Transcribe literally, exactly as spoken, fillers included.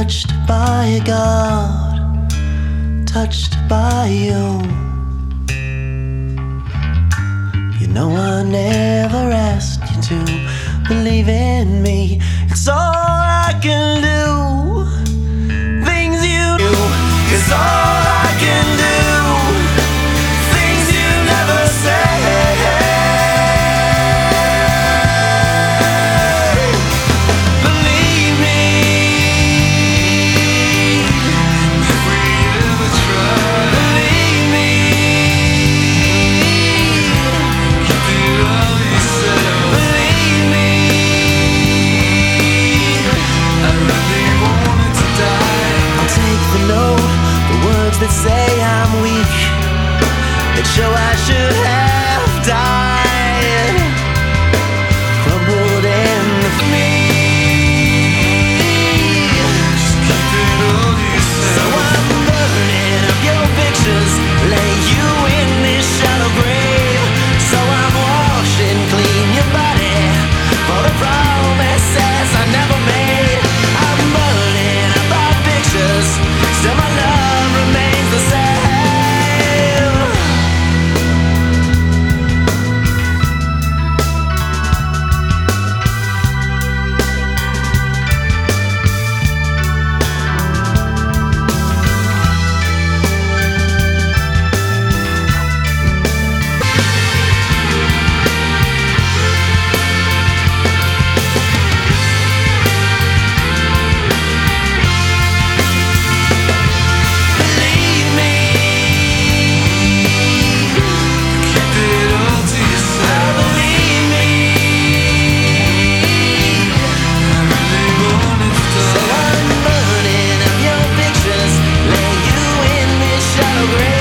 touched by a God, touched by you. You know I never asked you to believe in me. It's all I can do. Things you do, it's all I can do. Things you never say. That say I'm weak, that show I should have died, crumbled in the me. So I'm burning up your pictures, lay you in this shallow grave. So I'm washing clean your body for the promises I never made. I'm burning up our pictures, still my love remains the same. Grave.